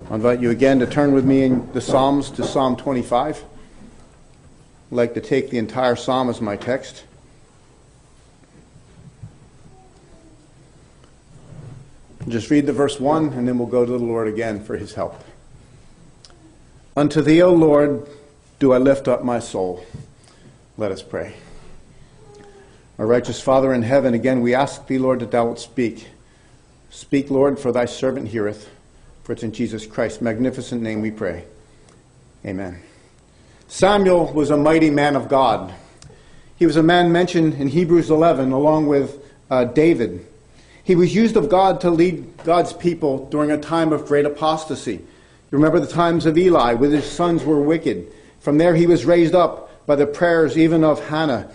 I invite you again to turn with me in the Psalms to Psalm 25. I'd like to take the entire psalm as my text. Just read the verse 1, and then we'll go to the Lord again for his help. Unto thee, O Lord, do I lift up my soul. Let us pray. Our righteous Father in heaven, again we ask thee, Lord, that thou wilt speak. Speak, Lord, for thy servant heareth. For it's in Jesus Christ's magnificent name we pray. Amen. Samuel was a mighty man of God. He was a man mentioned in Hebrews 11 along with David. He was used of God to lead God's people during a time of great apostasy. You remember the times of Eli, when his sons were wicked. From there he was raised up by the prayers even of Hannah.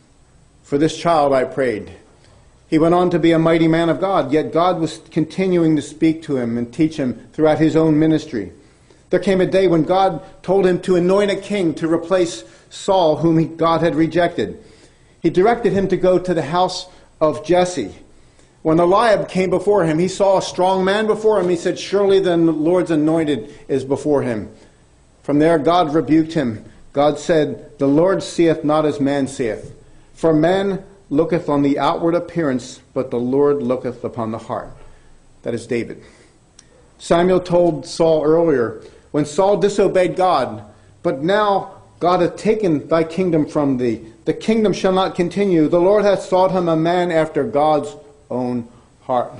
For this child I prayed. He went on to be a mighty man of God, yet God was continuing to speak to him and teach him throughout his own ministry. There came a day when God told him to anoint a king to replace Saul, whom God had rejected. He directed him to go to the house of Jesse. When Eliab came before him, he saw a strong man before him. He said, "Surely then the Lord's anointed is before him." From there God rebuked him. God said, "The Lord seeth not as man seeth. For man looketh on the outward appearance, but the Lord looketh upon the heart." That is David. Samuel told Saul earlier, when Saul disobeyed God, "But now God hath taken thy kingdom from thee. The kingdom shall not continue. The Lord hath sought him a man after God's own heart."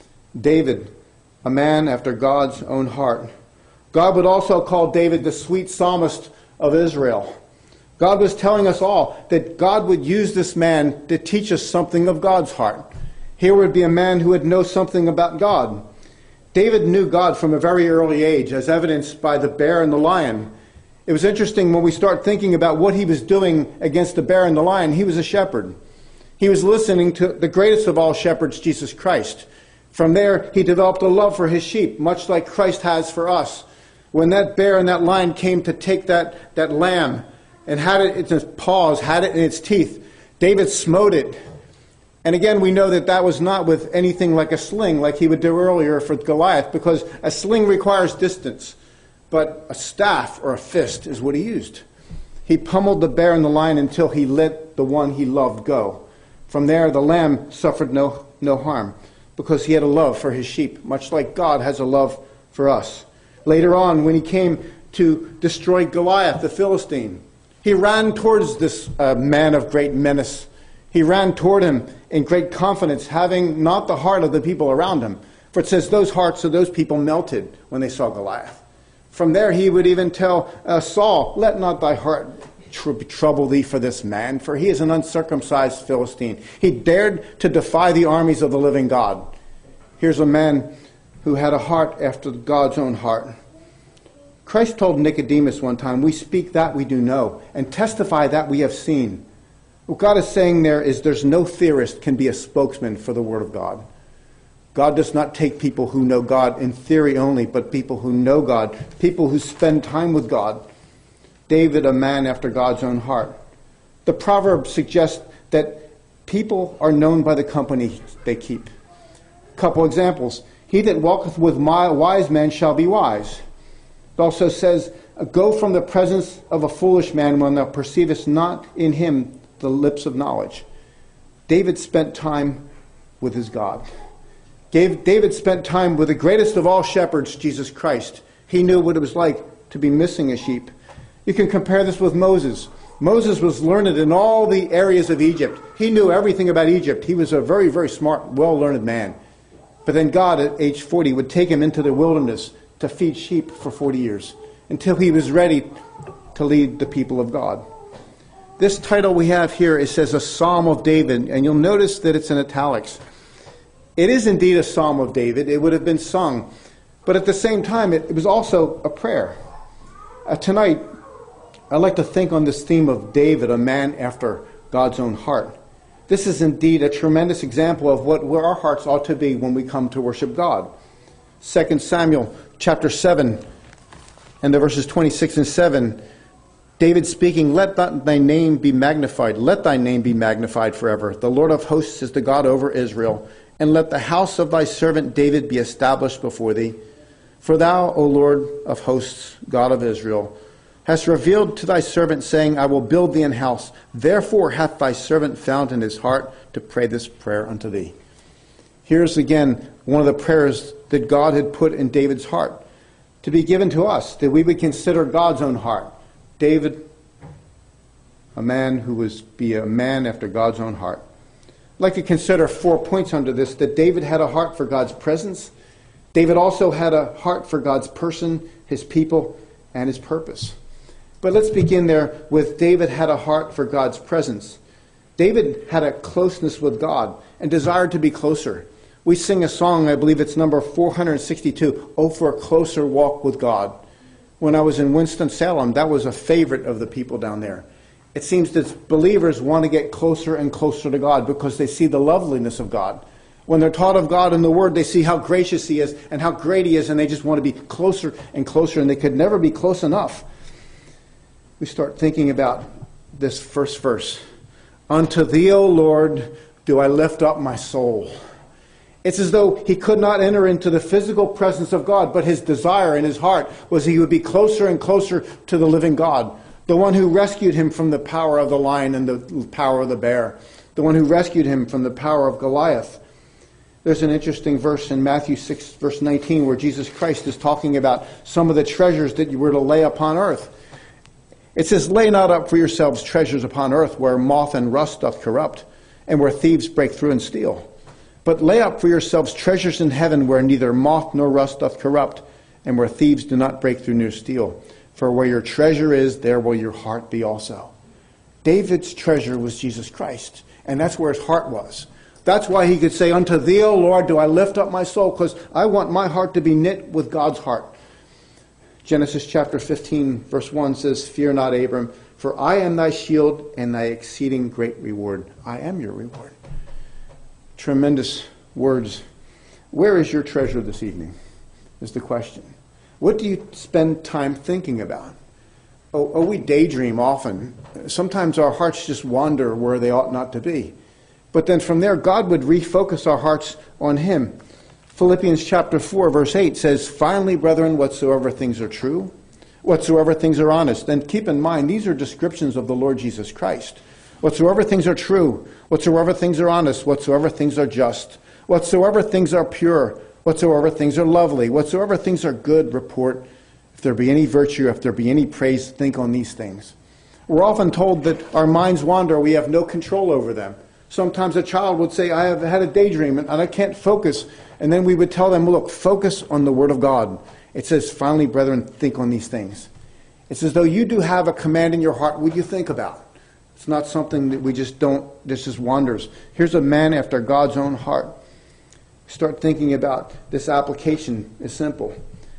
David, a man after God's own heart. God would also call David the sweet psalmist of Israel. God was telling us all that God would use this man to teach us something of God's heart. Here would be a man who would know something about God. David knew God from a very early age, as evidenced by the bear and the lion. It was interesting when we start thinking about what he was doing against the bear and the lion. He was a shepherd. He was listening to the greatest of all shepherds, Jesus Christ. From there, he developed a love for his sheep, much like Christ has for us. When that bear and that lion came to take that lamb, and had it in its paws, had it in its teeth, David smote it. And again, we know that was not with anything like a sling, like he would do earlier for Goliath, because a sling requires distance. But a staff or a fist is what he used. He pummeled the bear and the lion until he let the one he loved go. From there, the lamb suffered no harm, because he had a love for his sheep, much like God has a love for us. Later on, when he came to destroy Goliath, the Philistine, he ran towards this man of great menace. He ran toward him in great confidence, having not the heart of the people around him. For it says those hearts of those people melted when they saw Goliath. From there he would even tell Saul, "Let not thy heart trouble thee for this man, for he is an uncircumcised Philistine. He dared to defy the armies of the living God." Here's a man who had a heart after God's own heart. Christ told Nicodemus one time, "We speak that we do know, and testify that we have seen." What God is saying there is there's no theorist can be a spokesman for the Word of God. God does not take people who know God in theory only, but people who know God, people who spend time with God. David, a man after God's own heart. The proverb suggests that people are known by the company they keep. A couple examples. "He that walketh with wise men shall be wise." It also says, "Go from the presence of a foolish man when thou perceivest not in him the lips of knowledge." David spent time with his God. David spent time with the greatest of all shepherds, Jesus Christ. He knew what it was like to be missing a sheep. You can compare this with Moses. Moses was learned in all the areas of Egypt. He knew everything about Egypt. He was a very, very smart, well-learned man. But then God, at age 40, would take him into the wilderness to feed sheep for 40 years until he was ready to lead the people of God. This title we have here, it says a Psalm of David, and you'll notice that it's in italics. It is indeed a Psalm of David. It would have been sung. But at the same time, it was also a prayer. Tonight, I'd like to think on this theme of David, a man after God's own heart. This is indeed a tremendous example of what our hearts ought to be when we come to worship God. 2 Samuel chapter 7 and the verses 26 and 7. David speaking, "Let thy name be magnified. Let thy name be magnified forever. The Lord of hosts is the God over Israel. And let the house of thy servant David be established before thee. For thou, O Lord of hosts, God of Israel, hast revealed to thy servant, saying, I will build thee an house. Therefore hath thy servant found in his heart to pray this prayer unto thee. Here's again one of the prayers that God had put in David's heart to be given to us, that we would consider God's own heart. David, a man who was be a man after God's own heart. I'd like to consider 4 points under this, that David had a heart for God's presence. David also had a heart for God's person, his people, and his purpose. But let's begin there with David had a heart for God's presence. David had a closeness with God and desired to be closer. We sing a song, I believe it's number 462, Oh, for a closer walk with God. When I was in Winston-Salem, that was a favorite of the people down there. It seems that believers want to get closer and closer to God because they see the loveliness of God. When they're taught of God in the Word, they see how gracious He is and how great He is, and they just want to be closer and closer, and they could never be close enough. We start thinking about this first verse. Unto Thee, O Lord, do I lift up my soul. It's as though he could not enter into the physical presence of God, but his desire in his heart was he would be closer and closer to the living God, the one who rescued him from the power of the lion and the power of the bear, the one who rescued him from the power of Goliath. There's an interesting verse in Matthew 6, verse 19, where Jesus Christ is talking about some of the treasures that you were to lay upon earth. It says, Lay not up for yourselves treasures upon earth, where moth and rust doth corrupt, and where thieves break through and steal. But lay up for yourselves treasures in heaven, where neither moth nor rust doth corrupt, and where thieves do not break through nor steal. For where your treasure is, there will your heart be also. David's treasure was Jesus Christ, and that's where his heart was. That's why he could say, Unto Thee, O Lord, do I lift up my soul, because I want my heart to be knit with God's heart. Genesis chapter 15, verse 1 says, Fear not, Abram, for I am thy shield and thy exceeding great reward. I am your reward. Tremendous words. Where is your treasure this evening, is the question. What do you spend time thinking about? Oh, we daydream often. Sometimes our hearts just wander where they ought not to be. But then from there, God would refocus our hearts on Him. Philippians chapter 4, verse 8 says, Finally, brethren, whatsoever things are true, whatsoever things are honest. And keep in mind, these are descriptions of the Lord Jesus Christ. Whatsoever things are true, whatsoever things are honest, whatsoever things are just, whatsoever things are pure, whatsoever things are lovely, whatsoever things are good, report. If there be any virtue, if there be any praise, think on these things. We're often told that our minds wander, we have no control over them. Sometimes a child would say, I have had a daydream and I can't focus. And then we would tell them, look, focus on the Word of God. It says, finally, brethren, think on these things. It's as though you do have a command in your heart, what you think about. It's not something that we just don't, this just wanders. Here's a man after God's own heart. Start thinking about this application. It's simple.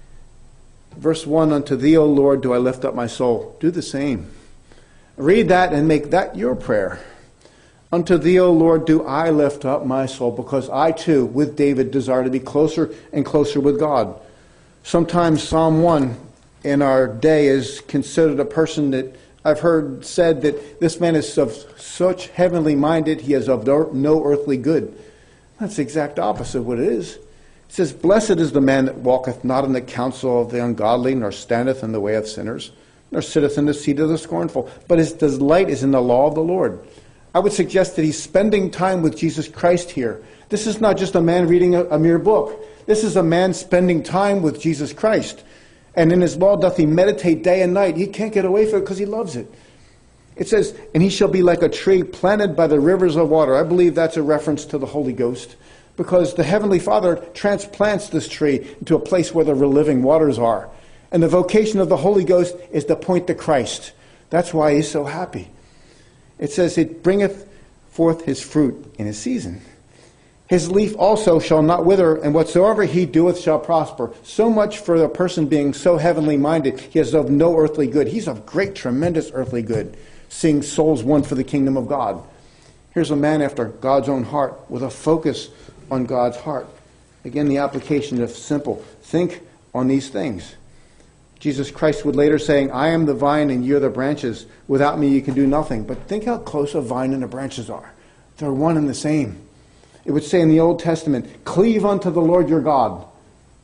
Verse 1, Unto Thee, O Lord, do I lift up my soul. Do the same. Read that and make that your prayer. Unto Thee, O Lord, do I lift up my soul, because I too, with David, desire to be closer and closer with God. Sometimes Psalm 1 in our day is considered a person that I've heard said that this man is of such heavenly minded, he is of no earthly good. That's the exact opposite of what it is. It says, Blessed is the man that walketh not in the counsel of the ungodly, nor standeth in the way of sinners, nor sitteth in the seat of the scornful, but his delight is in the law of the Lord. I would suggest that he's spending time with Jesus Christ here. This is not just a man reading a mere book. This is a man spending time with Jesus Christ. And in his law doth he meditate day and night. He can't get away from it because he loves it. It says, and he shall be like a tree planted by the rivers of water. I believe that's a reference to the Holy Ghost, because the Heavenly Father transplants this tree into a place where the living waters are. And the vocation of the Holy Ghost is to point to Christ. That's why he's so happy. It says, it bringeth forth his fruit in his season. His leaf also shall not wither, and whatsoever he doeth shall prosper. So much for the person being so heavenly minded. He is of no earthly good. He's of great, tremendous earthly good, seeing souls won for the kingdom of God. Here's a man after God's own heart with a focus on God's heart. Again, the application is simple. Think on these things. Jesus Christ would later saying, I am the vine and you are the branches. Without me you can do nothing. But think how close a vine and the branches are. They're one and the same. It would say in the Old Testament, cleave unto the Lord your God.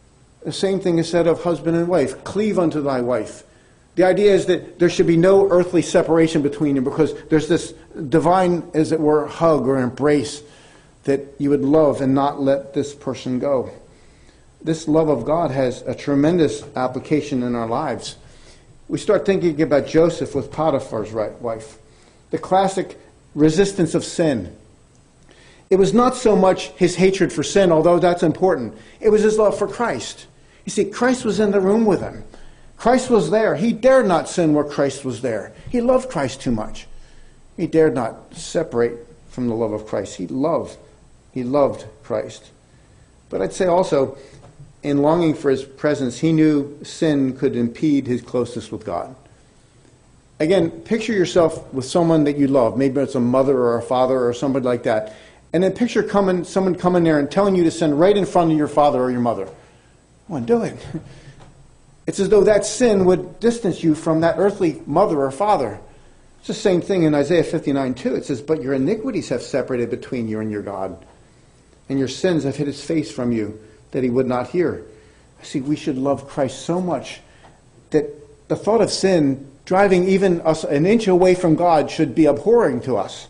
The same thing is said of husband and wife. Cleave unto thy wife. The idea is that there should be no earthly separation between you, because there's this divine, as it were, hug or embrace that you would love and not let this person go. This love of God has a tremendous application in our lives. We start thinking about Joseph with Potiphar's wife. The classic resistance of sin. It was not so much his hatred for sin, although that's important. It was his love for Christ. You see, Christ was in the room with him. Christ was there. He dared not sin where Christ was there. He loved Christ too much. He dared not separate from the love of Christ. He loved Christ. But I'd say also, in longing for his presence, he knew sin could impede his closeness with God. Again, picture yourself with someone that you love. Maybe it's a mother or a father or somebody like that. And then picture someone coming there and telling you to sin right in front of your father or your mother. Come on, do it. It's as though that sin would distance you from that earthly mother or father. It's the same thing in Isaiah 59:2. It says, but your iniquities have separated between you and your God, and your sins have hid his face from you, that he would not hear. See, we should love Christ so much that the thought of sin driving even us an inch away from God should be abhorring to us.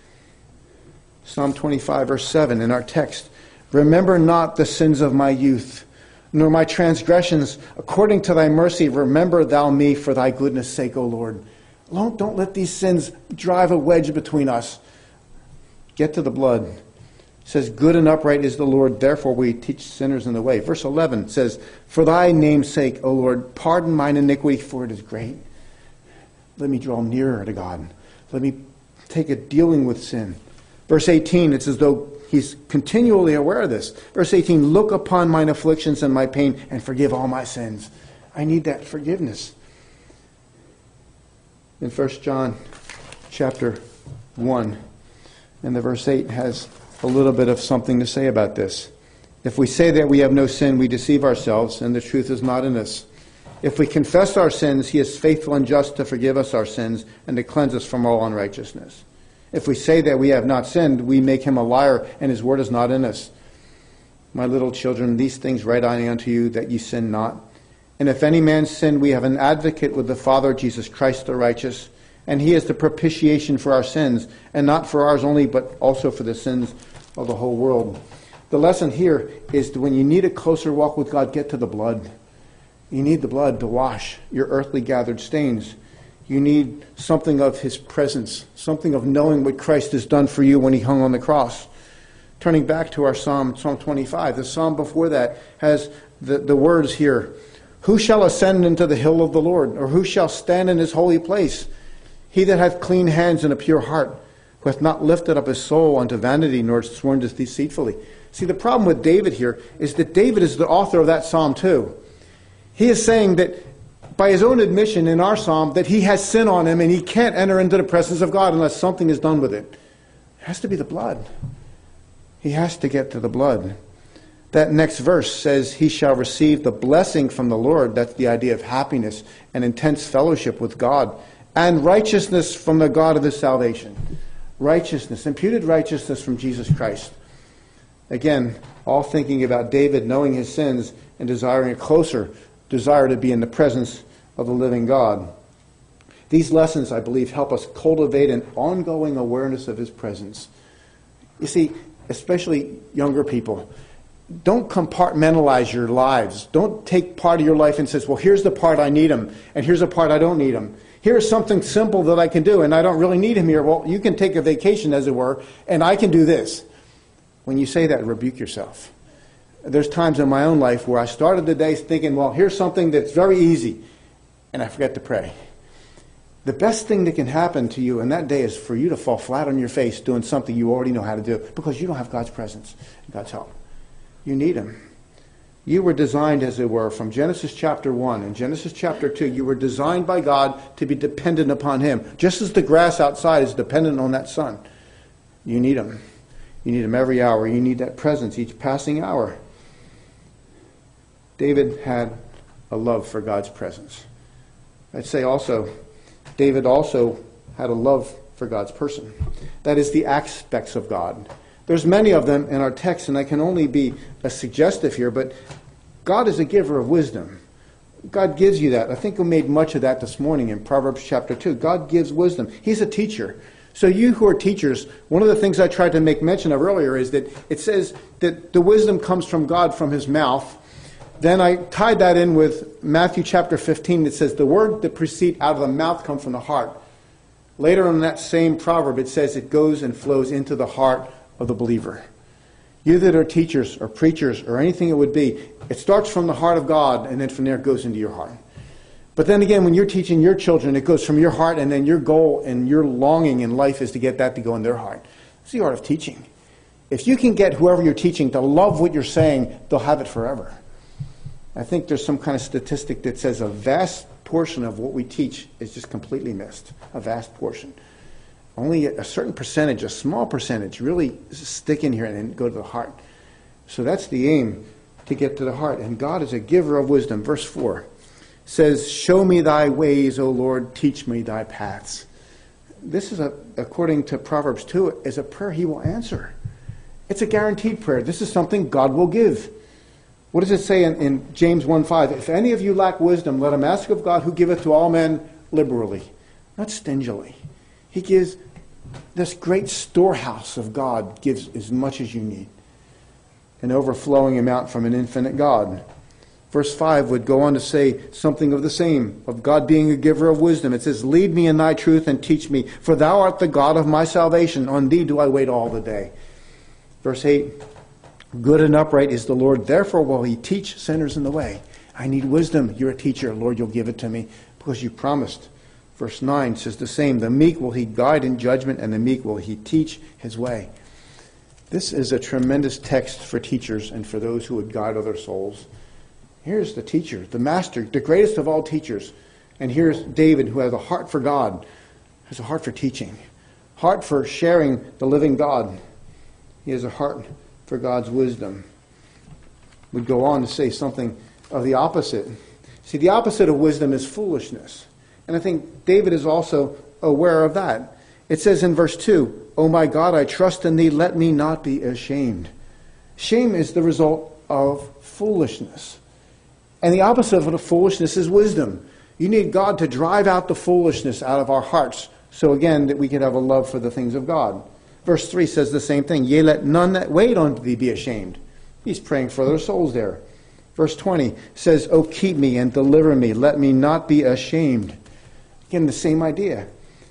Psalm 25, verse 7 in our text. Remember not the sins of my youth, nor my transgressions. According to thy mercy, remember thou me for thy goodness' sake, O Lord. Don't let these sins drive a wedge between us. Get to the blood. It says, good and upright is the Lord, therefore we teach sinners in the way. Verse 11 says, for thy name's sake, O Lord, pardon mine iniquity, for it is great. Let me draw nearer to God. Let me take a dealing with sin. Verse 18, it's as though he's continually aware of this. Verse 18, look upon mine afflictions and my pain and forgive all my sins. I need that forgiveness. In 1 John chapter 1, and the verse 8 has a little bit of something to say about this. If we say that we have no sin, we deceive ourselves, and the truth is not in us. If we confess our sins, he is faithful and just to forgive us our sins and to cleanse us from all unrighteousness. If we say that we have not sinned, we make him a liar, and his word is not in us. My little children, these things write I unto you, that ye sin not. And if any man sin, we have an advocate with the Father, Jesus Christ the righteous, and he is the propitiation for our sins, and not for ours only, but also for the sins of the whole world. The lesson here is that when you need a closer walk with God, get to the blood. You need the blood to wash your earthly gathered stains. You need something of his presence, something of knowing what Christ has done for you when he hung on the cross. Turning back to our Psalm 25, the psalm before that has the words here, who shall ascend into the hill of the Lord, or who shall stand in his holy place? He that hath clean hands and a pure heart, who hath not lifted up his soul unto vanity, nor sworn deceitfully. See, the problem with David here is that David is the author of that psalm too. He is saying that by his own admission in our psalm that he has sin on him and he can't enter into the presence of God unless something is done with it. It has to be the blood. He has to get to the blood. That next verse says, he shall receive the blessing from the Lord. That's the idea of happiness and intense fellowship with God. And righteousness from the God of his salvation. Righteousness, imputed righteousness from Jesus Christ. Again, all thinking about David knowing his sins and desiring a closer desire to be in the presence of the living God. These lessons, I believe, help us cultivate an ongoing awareness of his presence. You see, especially younger people, don't compartmentalize your lives. Don't take part of your life and say, well, here's the part I need him, and here's the part I don't need him. Here's something simple that I can do, and I don't really need him here. Well, you can take a vacation, as it were, and I can do this. When you say that, rebuke yourself. There's times in my own life where I started the day thinking, well, here's something that's very easy, and I forget to pray. The best thing that can happen to you in that day is for you to fall flat on your face doing something you already know how to do, because you don't have God's presence and God's help. You need him. You were designed, as it were, from Genesis chapter 1 and Genesis chapter 2, you were designed by God to be dependent upon him, just as the grass outside is dependent on that sun. You need him. You need him every hour. You need that presence each passing hour. David had a love for God's presence. I'd say also, David also had a love for God's person. That is the aspects of God. There's many of them in our text, and I can only be suggestive here, but God is a giver of wisdom. God gives you that. I think we made much of that this morning in Proverbs chapter 2. God gives wisdom. He's a teacher. So you who are teachers, one of the things I tried to make mention of earlier is that it says that the wisdom comes from God, from his mouth. Then I tied that in with Matthew chapter 15 that says the word that proceed out of the mouth come from the heart. Later in that same proverb it says it goes and flows into the heart of the believer. You that are teachers or preachers or anything it would be, it starts from the heart of God and then from there it goes into your heart. But then again, when you're teaching your children, it goes from your heart, and then your goal and your longing in life is to get that to go in their heart. It's the art of teaching. If you can get whoever you're teaching to love what you're saying, they'll have it forever. I think there's some kind of statistic that says a vast portion of what we teach is just completely missed. A vast portion. Only a certain percentage, a small percentage, really stick in here and then go to the heart. So that's the aim, to get to the heart. And God is a giver of wisdom. Verse 4 says, show me thy ways, O Lord, teach me thy paths. This is, according to Proverbs 2, is a prayer he will answer. It's a guaranteed prayer. This is something God will give. What does it say in James 1:5? If any of you lack wisdom, let him ask of God, who giveth to all men liberally, not stingily. He gives this great storehouse of God, gives as much as you need. An overflowing amount from an infinite God. Verse 5 would go on to say something of the same, of God being a giver of wisdom. It says, lead me in thy truth and teach me, for thou art the God of my salvation. On thee do I wait all the day. Verse 8, good and upright is the Lord, therefore will he teach sinners in the way. I need wisdom. You're a teacher. Lord, you'll give it to me because you promised. Verse 9 says the same, the meek will he guide in judgment, and the meek will he teach his way. This is a tremendous text for teachers and for those who would guide other souls. Here's the teacher, the master, the greatest of all teachers. And here's David, who has a heart for God, has a heart for teaching, heart for sharing the living God. He has a heart for God's wisdom. We'd go on to say something of the opposite. See, the opposite of wisdom is foolishness. And I think David is also aware of that. It says in verse 2, O my God, I trust in thee, let me not be ashamed. Shame is the result of foolishness. And the opposite of foolishness is wisdom. You need God to drive out the foolishness out of our hearts, so again, that we can have a love for the things of God. Verse 3 says the same thing. Yea, let none that wait on thee be ashamed. He's praying for their souls there. Verse 20 says, O keep me and deliver me. Let me not be ashamed. Again, the same idea.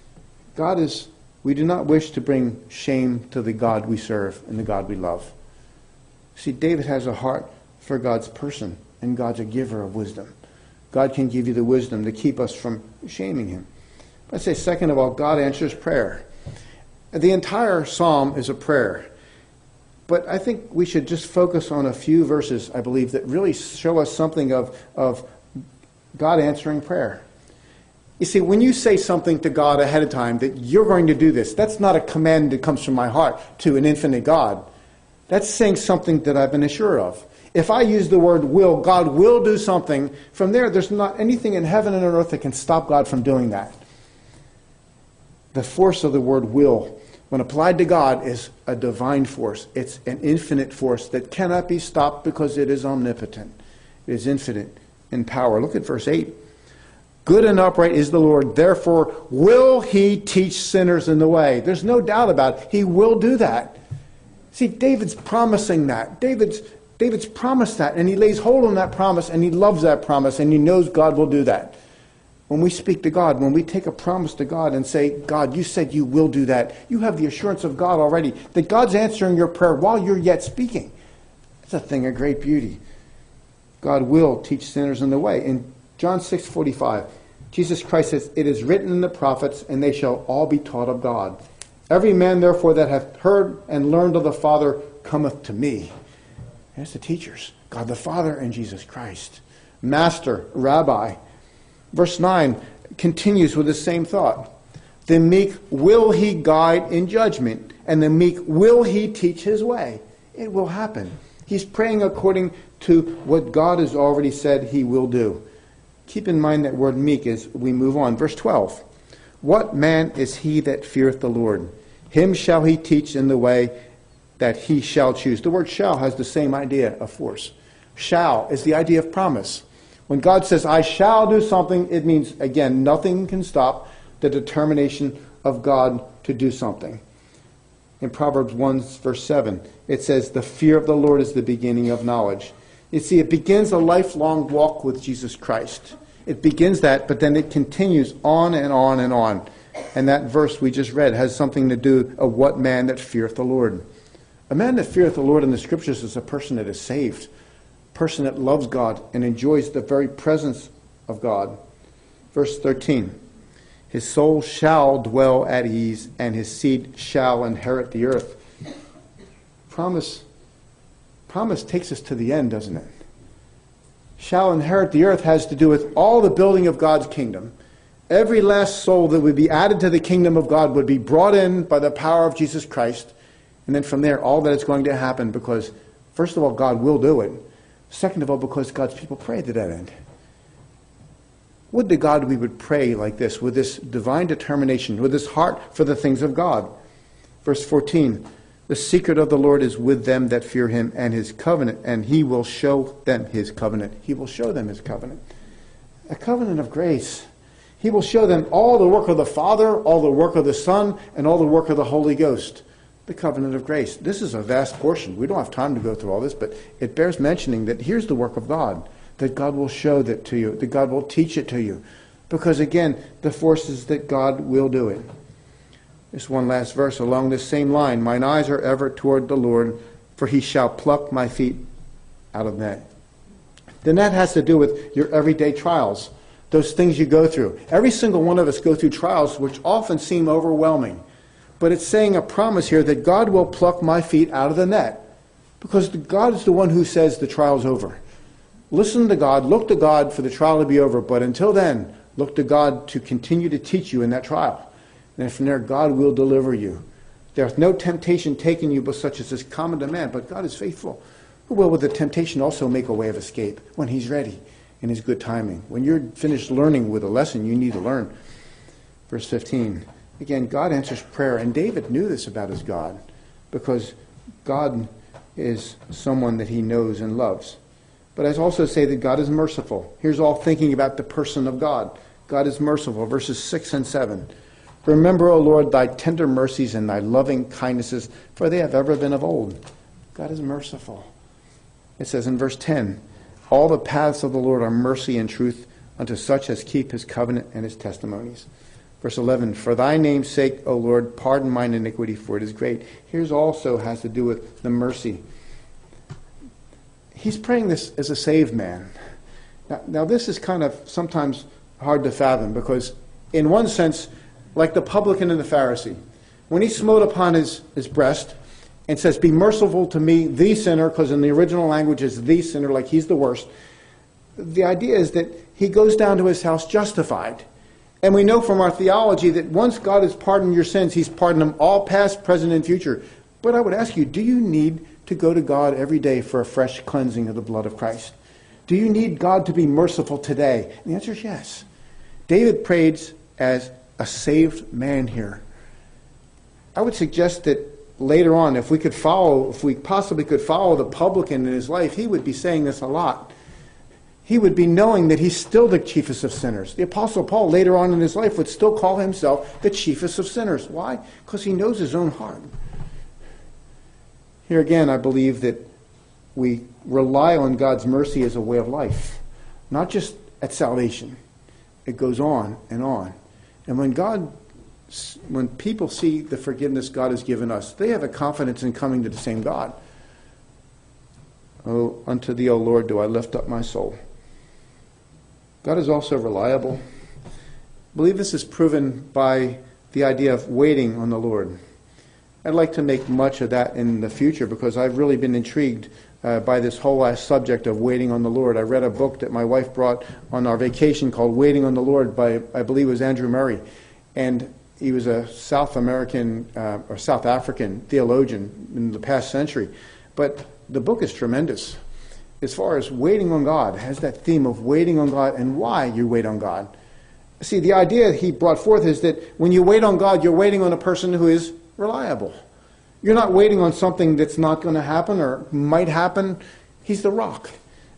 We do not wish to bring shame to the God we serve and the God we love. See, David has a heart for God's person, and God's a giver of wisdom. God can give you the wisdom to keep us from shaming him. I'd say, second of all, God answers prayer. The entire psalm is a prayer. But I think we should just focus on a few verses, I believe, that really show us something of God answering prayer. You see, when you say something to God ahead of time that you're going to do this, that's not a command that comes from my heart to an infinite God. That's saying something that I've been assured of. If I use the word will, God will do something, from there's not anything in heaven and on earth that can stop God from doing that. The force of the word will, when applied to God, is a divine force. It's an infinite force that cannot be stopped because it is omnipotent. It is infinite in power. Look at verse 8. Good and upright is the Lord, therefore will he teach sinners in the way. There's no doubt about it. He will do that. See, David's promising that. David's promised that, and he lays hold on that promise, and he loves that promise, and he knows God will do that. When we speak to God, when we take a promise to God and say, God, you said you will do that, you have the assurance of God already, that God's answering your prayer while you're yet speaking. It's a thing of great beauty. God will teach sinners in the way. In John 6:45, Jesus Christ says, it is written in the prophets, and they shall all be taught of God. Every man, therefore, that hath heard and learned of the Father cometh to me. There's the teachers, God the Father and Jesus Christ. Master, Rabbi. Verse 9 continues with the same thought. The meek will he guide in judgment, and the meek will he teach his way. It will happen. He's praying according to what God has already said he will do. Keep in mind that word meek as we move on. Verse 12. What man is he that feareth the Lord? Him shall he teach in the way that he shall choose. The word shall has the same idea of force. Shall is the idea of promise. When God says, I shall do something, it means, again, nothing can stop the determination of God to do something. In Proverbs 1, verse 7, it says, the fear of the Lord is the beginning of knowledge. You see, it begins a lifelong walk with Jesus Christ. It begins that, but then it continues on and on and on. And that verse we just read has something to do of what man that feareth the Lord. A man that feareth the Lord in the Scriptures is a person that is saved, a person that loves God and enjoys the very presence of God. Verse 13, his soul shall dwell at ease, and his seed shall inherit the earth. Promise takes us to the end, doesn't it? Shall inherit the earth has to do with all the building of God's kingdom. Every last soul that would be added to the kingdom of God would be brought in by the power of Jesus Christ. And then from there, all that is going to happen because, first of all, God will do it. Second of all, because God's people pray to that end. Would to God we would pray like this, with this divine determination, with this heart for the things of God. Verse 14, the secret of the Lord is with them that fear him, and his covenant, and he will show them his covenant. He will show them his covenant. A covenant of grace. He will show them all the work of the Father, all the work of the Son, and all the work of the Holy Ghost. The covenant of grace. This is a vast portion. We don't have time to go through all this, but it bears mentioning that here's the work of God, that God will show that to you, that God will teach it to you. Because again, the force is that God will do it. This one last verse along this same line. Mine eyes are ever toward the Lord, for he shall pluck my feet out of net. The net has to do with your everyday trials, those things you go through. Every single one of us go through trials which often seem overwhelming. But it's saying a promise here that God will pluck my feet out of the net. Because God is the one who says the trial's over. Listen to God, look to God for the trial to be over. But until then, look to God to continue to teach you in that trial. And from there, God will deliver you. There is no temptation taken you but such as is common to man. But God is faithful. Who will with the temptation also make a way of escape when he's ready in his good timing? When you're finished learning with a lesson you need to learn. Verse 15. Again, God answers prayer. And David knew this about his God. Because God is someone that he knows and loves. But I also say that God is merciful. Here's all thinking about the person of God. God is merciful. Verses 6 and 7. Remember, O Lord, thy tender mercies and thy loving kindnesses, for they have ever been of old. God is merciful. It says in verse 10, all the paths of the Lord are mercy and truth unto such as keep his covenant and his testimonies. Verse 11, for thy name's sake, O Lord, pardon mine iniquity, for it is great. Here's also has to do with the mercy. He's praying this as a saved man. Now this is kind of sometimes hard to fathom because in one sense, like the publican and the Pharisee, when he smote upon his breast and says, be merciful to me, the sinner, because in the original language is the sinner, like he's the worst. The idea is that he goes down to his house justified. And we know from our theology that once God has pardoned your sins, he's pardoned them all past, present, and future. But I would ask you, do you need to go to God every day for a fresh cleansing of the blood of Christ? Do you need God to be merciful today? And the answer is yes. David prayed as a saved man here. I would suggest that later on, if we possibly could follow the publican in his life, he would be saying this a lot. He would be knowing that he's still the chiefest of sinners. The Apostle Paul later on in his life would still call himself the chiefest of sinners. Why? Because he knows his own heart. Here again, I believe that we rely on God's mercy as a way of life, not just at salvation. It goes on and on. And when people see the forgiveness God has given us, they have a confidence in coming to the same God. Oh, unto thee, O Lord, do I lift up my soul. God is also reliable. I believe this is proven by the idea of waiting on the Lord. I'd like to make much of that in the future because I've really been intrigued by this whole last subject of waiting on the Lord. I read a book that my wife brought on our vacation called Waiting on the Lord by, I believe it was Andrew Murray. And he was a South American or South African theologian in the past century. But the book is tremendous. As far as waiting on God, it has that theme of waiting on God and why you wait on God. See, the idea he brought forth is that when you wait on God, you're waiting on a person who is reliable. You're not waiting on something that's not going to happen or might happen. He's the rock.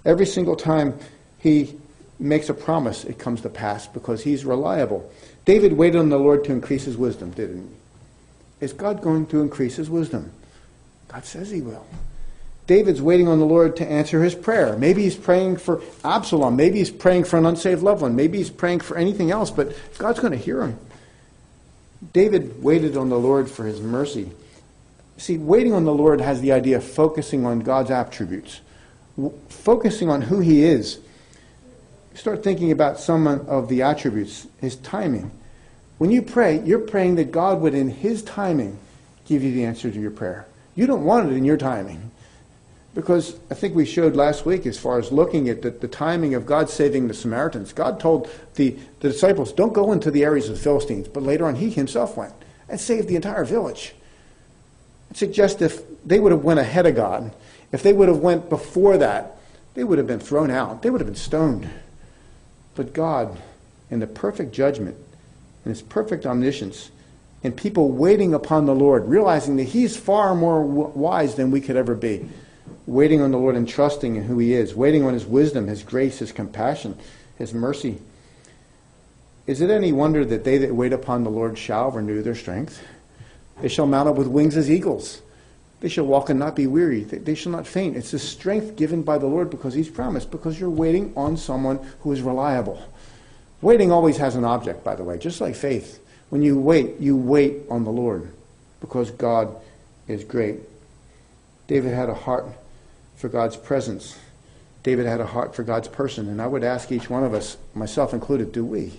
Every single time he makes a promise, it comes to pass because he's reliable. David waited on the Lord to increase his wisdom, didn't he? Is God going to increase his wisdom? God says he will. David's waiting on the Lord to answer his prayer. Maybe he's praying for Absalom. Maybe he's praying for an unsaved loved one. Maybe he's praying for anything else, but God's going to hear him. David waited on the Lord for his mercy. See, waiting on the Lord has the idea of focusing on God's attributes, focusing on who he is. Start thinking about some of the attributes, his timing. When you pray, you're praying that God would, in his timing, give you the answer to your prayer. You don't want it in your timing. Because I think we showed last week, as far as looking at the timing of God saving the Samaritans, God told the disciples, don't go into the areas of the Philistines. But later on, he himself went and saved the entire village. It suggests if they would have went ahead of God, if they would have went before that, they would have been thrown out. They would have been stoned. But God, in the perfect judgment, in his perfect omniscience, and people waiting upon the Lord, realizing that he's far more wise than we could ever be, waiting on the Lord and trusting in who he is, waiting on his wisdom, his grace, his compassion, his mercy. Is it any wonder that they that wait upon the Lord shall renew their strength? They shall mount up with wings as eagles. They shall walk and not be weary. They shall not faint. It's the strength given by the Lord because he's promised, because you're waiting on someone who is reliable. Waiting always has an object, by the way, just like faith. When you wait on the Lord because God is great. David had a heart for God's presence. David had a heart for God's person. And I would ask each one of us, myself included, do we?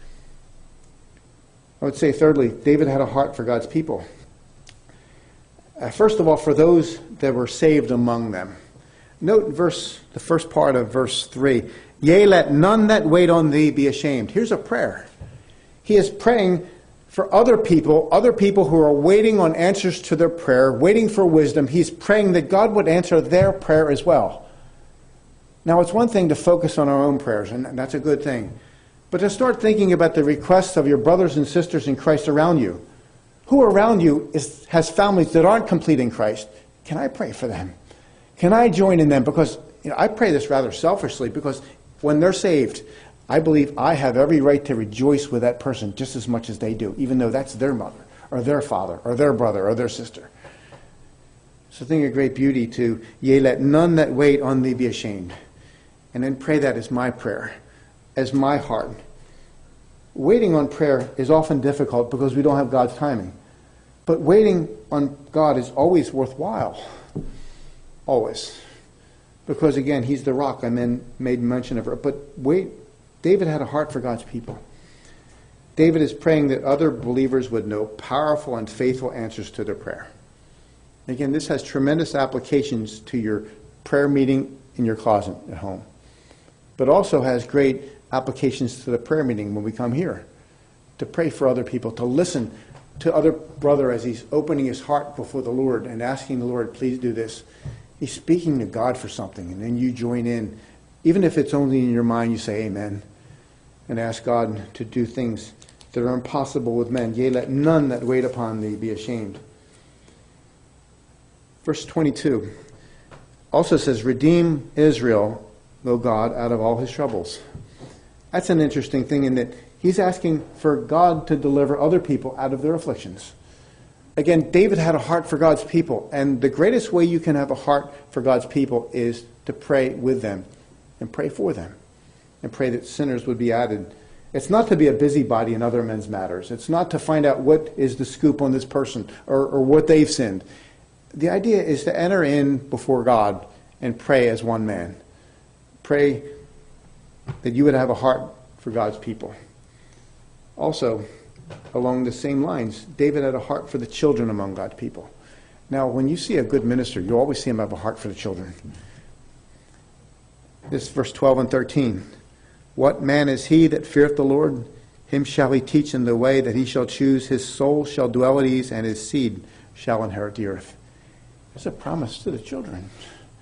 I would say, thirdly, David had a heart for God's people. First of all, for those that were saved among them. Note the first part of verse 3. Yea, let none that wait on thee be ashamed. Here's a prayer. He is praying for other people who are waiting on answers to their prayer, waiting for wisdom. He's praying that God would answer their prayer as well. Now, it's one thing to focus on our own prayers, and that's a good thing. But to start thinking about the requests of your brothers and sisters in Christ around you. Who around you has families that aren't complete in Christ? Can I pray for them? Can I join in them? Because I pray this rather selfishly, because when they're saved, I believe I have every right to rejoice with that person just as much as they do, even though that's their mother, or their father, or their brother, or their sister. It's a thing of great beauty to, yea, let none that wait on thee be ashamed. And then pray that as my prayer, as my heart. Waiting on prayer is often difficult because we don't have God's timing. But waiting on God is always worthwhile. Always. Because again, he's the rock. I made mention of it. But wait, David had a heart for God's people. David is praying that other believers would know powerful and faithful answers to their prayer. Again, this has tremendous applications to your prayer meeting in your closet at home. But also has great applications to the prayer meeting when we come here. To pray for other people, to listen to other brother as he's opening his heart before the Lord and asking the Lord, please do this. He's speaking to God for something, and then you join in. Even if it's only in your mind, you say amen. And ask God to do things that are impossible with men. Yea, let none that wait upon thee be ashamed. Verse 22 also says, redeem Israel, O God, out of all his troubles. That's an interesting thing in that he's asking for God to deliver other people out of their afflictions. Again, David had a heart for God's people, and the greatest way you can have a heart for God's people is to pray with them and pray for them and pray that sinners would be added. It's not to be a busybody in other men's matters. It's not to find out what is the scoop on this person or what they've sinned. The idea is to enter in before God and pray as one man. Pray that you would have a heart for God's people. Also, along the same lines, David had a heart for the children among God's people. Now, when you see a good minister, you always see him have a heart for the children. This verse 12 and 13. What man is he that feareth the Lord? Him shall he teach in the way that he shall choose. His soul shall dwell at ease, and his seed shall inherit the earth. It's a promise to the children.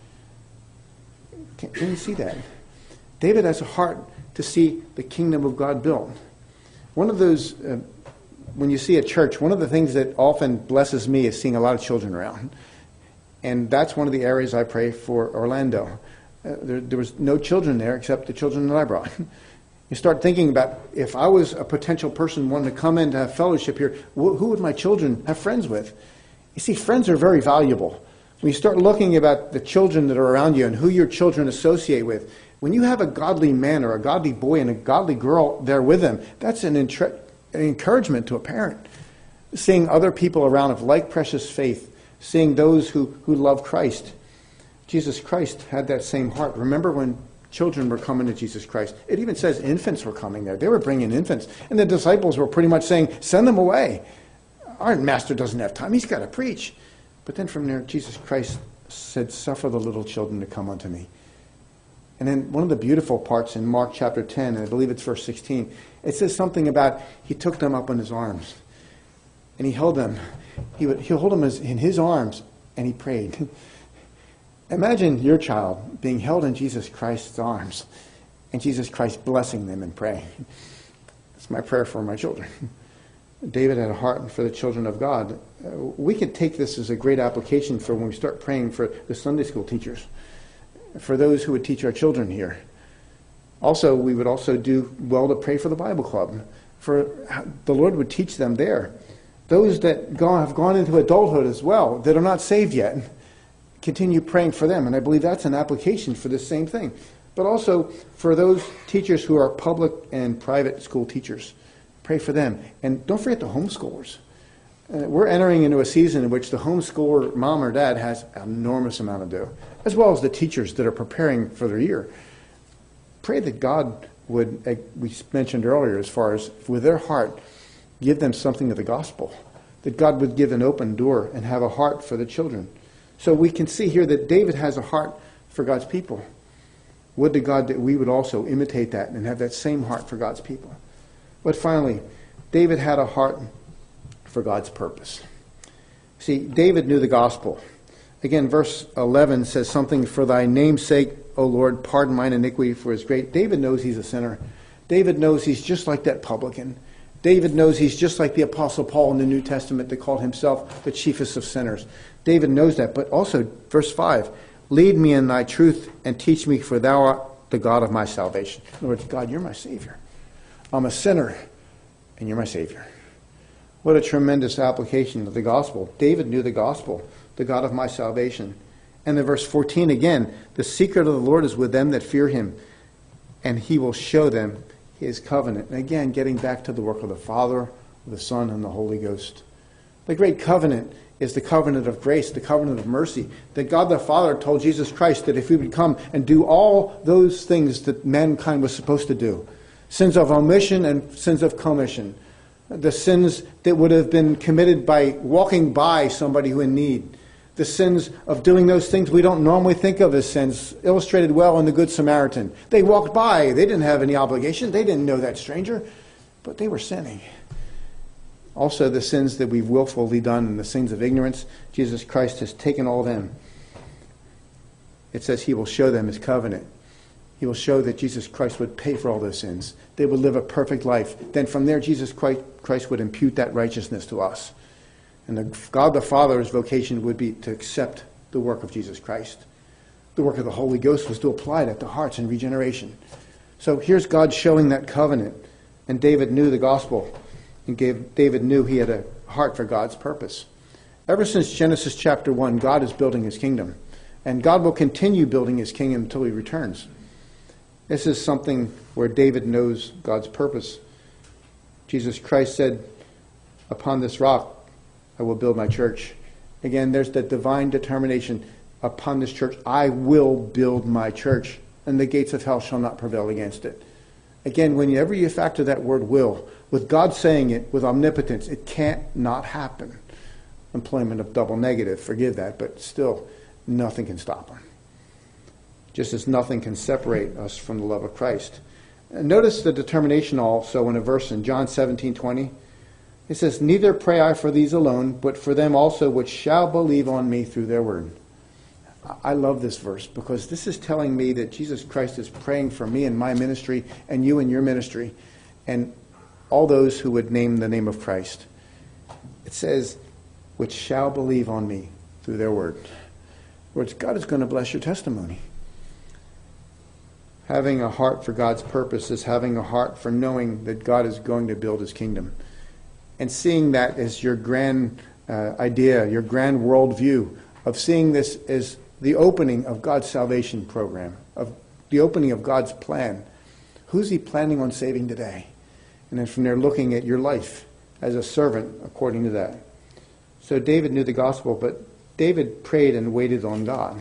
Can you see that? David has a heart to see the kingdom of God built. One of those, when you see a church, one of the things that often blesses me is seeing a lot of children around. And that's one of the areas I pray for Orlando. There was no children there except the children that I brought. You start thinking about, if I was a potential person wanting to come in to have fellowship here, who would my children have friends with? You see, friends are very valuable. When you start looking about the children that are around you and who your children associate with, when you have a godly man or a godly boy and a godly girl there with them, that's an encouragement to a parent. Seeing other people around of like precious faith, seeing those who love Christ. Jesus Christ had that same heart. Remember when children were coming to Jesus Christ? It even says infants were coming there. They were bringing infants. And the disciples were pretty much saying, send them away. Our master doesn't have time. He's got to preach. But then from there, Jesus Christ said, suffer the little children to come unto me. And then one of the beautiful parts in Mark chapter 10, and I believe it's verse 16, it says something about he took them up in his arms. And he held them. He'll hold them in his arms, and he prayed. Imagine your child being held in Jesus Christ's arms, and Jesus Christ blessing them and praying. That's my prayer for my children. David had a heart for the children of God. We could take this as a great application for when we start praying for the Sunday school teachers, for those who would teach our children here. Also, we would also do well to pray for the Bible club, for the Lord would teach them there. Those that have gone into adulthood as well, that are not saved yet, continue praying for them. And I believe that's an application for this same thing. But also for those teachers who are public and private school teachers. Pray for them. And don't forget the homeschoolers. We're entering into a season in which the homeschooler, mom or dad, has an enormous amount to do, as well as the teachers that are preparing for their year. Pray that God would, we mentioned earlier, as far as with their heart, give them something of the gospel. That God would give an open door and have a heart for the children. So we can see here that David has a heart for God's people. Would to God that we would also imitate that and have that same heart for God's people. But finally, David had a heart for God's purpose. See, David knew the gospel. Again, verse 11 says something, for thy name's sake, O Lord, pardon mine iniquity, for his great. David knows he's a sinner. David knows he's just like that publican. David knows he's just like the Apostle Paul in the New Testament that called himself the chiefest of sinners. David knows that. But also, verse 5, lead me in thy truth and teach me, for thou art the God of my salvation. In other words, God, you're my Savior. I'm a sinner, and you're my Savior. What a tremendous application of the gospel. David knew the gospel, the God of my salvation. And in verse 14 again, the secret of the Lord is with them that fear him, and he will show them his covenant. And again, getting back to the work of the Father, the Son, and the Holy Ghost. The great covenant is the covenant of grace, the covenant of mercy. That God the Father told Jesus Christ that if he would come and do all those things that mankind was supposed to do, sins of omission and sins of commission, the sins that would have been committed by walking by somebody who in need, the sins of doing those things we don't normally think of as sins, illustrated well in the Good Samaritan. They walked by. They didn't have any obligation. They didn't know that stranger, but they were sinning. Also, the sins that we've willfully done and the sins of ignorance, Jesus Christ has taken all of them. It says he will show them his covenant. He will show that Jesus Christ would pay for all those sins. They would live a perfect life. Then from there, Jesus Christ would impute that righteousness to us. And God the Father's vocation would be to accept the work of Jesus Christ. The work of the Holy Ghost was to apply that to hearts in regeneration. So here's God showing that covenant. And David knew the gospel. And David knew he had a heart for God's purpose. Ever since Genesis chapter 1, God is building his kingdom. And God will continue building his kingdom until he returns. This is something where David knows God's purpose. Jesus Christ said, upon this rock I will build my church. Again, there's that divine determination. Upon this church I will build my church, and the gates of hell shall not prevail against it. Again, whenever you factor that word will, with God saying it, with omnipotence, it can't not happen. Employment of double negative, forgive that, but still, nothing can stop him. Just as nothing can separate us from the love of Christ. And notice the determination also in a verse in John 17:20. It says, neither pray I for these alone, but for them also which shall believe on me through their word. I love this verse because this is telling me that Jesus Christ is praying for me and my ministry and you and your ministry and all those who would name the name of Christ. It says, which shall believe on me through their word. Words, God is going to bless your testimony. Having a heart for God's purpose is having a heart for knowing that God is going to build his kingdom. And seeing that as your grand idea, your grand worldview of seeing this as the opening of God's salvation program, of the opening of God's plan. Who's he planning on saving today? And then from there looking at your life as a servant according to that. So David knew the gospel, but David prayed and waited on God.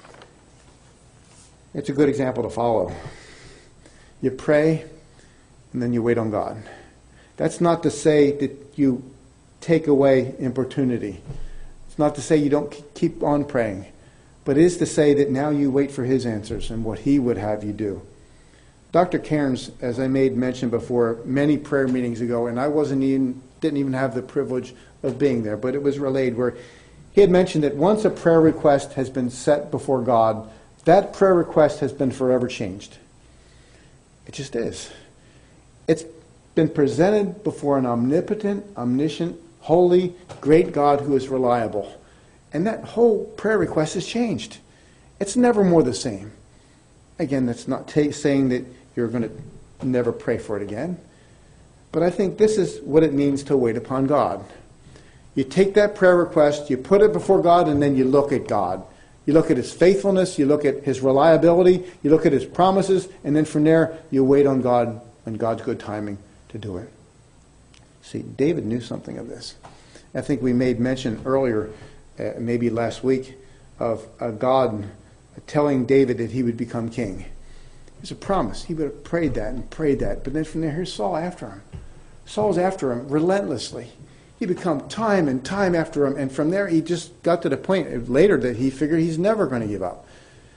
It's a good example to follow. You pray, and then you wait on God. That's not to say that you take away importunity. It's not to say you don't keep on praying. But it is to say that now you wait for his answers and what he would have you do. Dr. Cairns, as I made mention before, many prayer meetings ago, and I didn't even have the privilege of being there, but it was relayed where he had mentioned that once a prayer request has been set before God, that prayer request has been forever changed. It just is. It's been presented before an omnipotent, omniscient, holy, great God who is reliable. And that whole prayer request is changed. It's never more the same. Again, that's not saying that you're going to never pray for it again. But I think this is what it means to wait upon God. You take that prayer request, you put it before God, and then you look at God. You look at his faithfulness, you look at his reliability, you look at his promises, and then from there you wait on God and God's good timing to do it. See, David knew something of this. I think we made mention earlier, maybe last week, of God telling David that he would become king. It was a promise. He would have prayed that. But then from there, here's Saul after him. Saul's after him relentlessly. He become time and time after him. And from there, he just got to the point later that he figured he's never going to give up.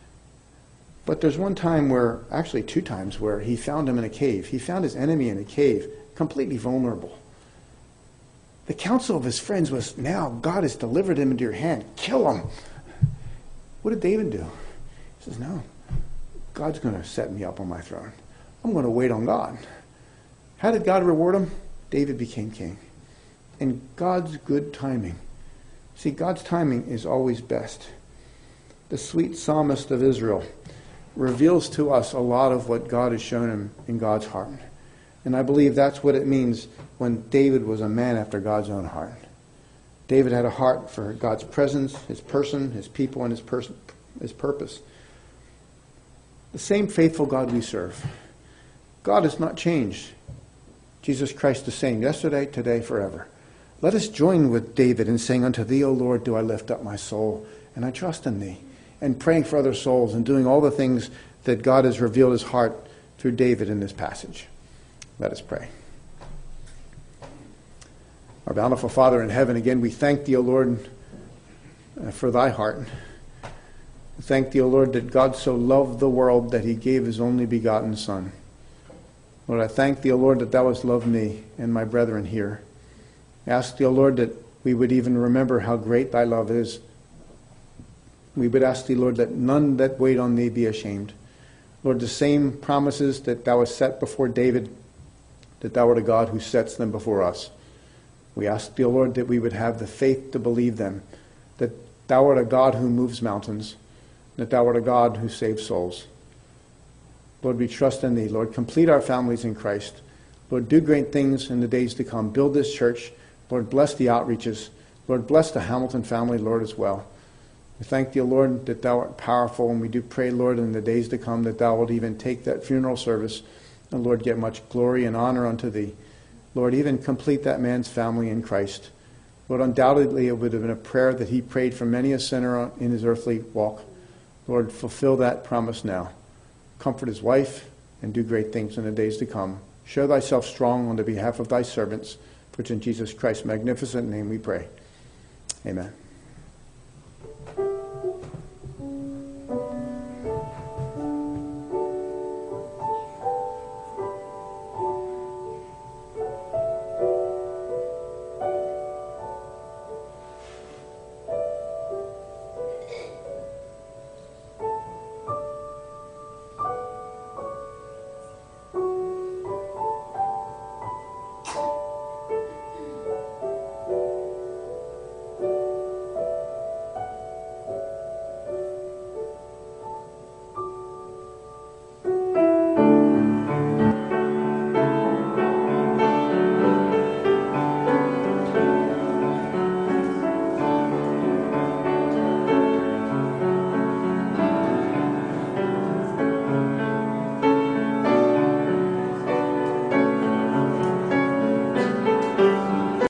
But there's one time where, actually 2 times, where he found him in a cave. He found his enemy in a cave, completely vulnerable. The counsel of his friends was, now God has delivered him into your hand. Kill him. What did David do? He says, no, God's going to set me up on my throne. I'm going to wait on God. How did God reward him? David became king. In God's good timing. See, God's timing is always best. The sweet psalmist of Israel reveals to us a lot of what God has shown him in God's heart. And I believe that's what it means when David was a man after God's own heart. David had a heart for God's presence, his person, his people, and his purpose. The same faithful God we serve. God has not changed. Jesus Christ the same, yesterday, today, forever. Let us join with David in saying, unto thee, O Lord, do I lift up my soul, and I trust in thee. And praying for other souls and doing all the things that God has revealed his heart through David in this passage. Let us pray. Our bountiful Father in heaven, again, we thank thee, O Lord, for thy heart. We thank thee, O Lord, that God so loved the world that he gave his only begotten Son. Lord, I thank thee, O Lord, that thou hast loved me and my brethren here. I ask thee, O Lord, that we would even remember how great thy love is. We would ask thee, Lord, that none that wait on thee be ashamed. Lord, the same promises that thou hast set before David, that thou art a God who sets them before us. We ask thee, O Lord, that we would have the faith to believe them, that thou art a God who moves mountains, that thou art a God who saves souls. Lord, we trust in thee. Lord, complete our families in Christ. Lord, do great things in the days to come. Build this church. Lord, bless the outreaches. Lord, bless the Hamilton family, Lord, as well. We thank thee, Lord, that thou art powerful, and we do pray, Lord, in the days to come that thou wilt even take that funeral service and, Lord, get much glory and honor unto thee. Lord, even complete that man's family in Christ. Lord, undoubtedly it would have been a prayer that he prayed for many a sinner in his earthly walk. Lord, fulfill that promise now. Comfort his wife and do great things in the days to come. Show thyself strong on the behalf of thy servants, for it's in Jesus Christ's magnificent name we pray. Amen.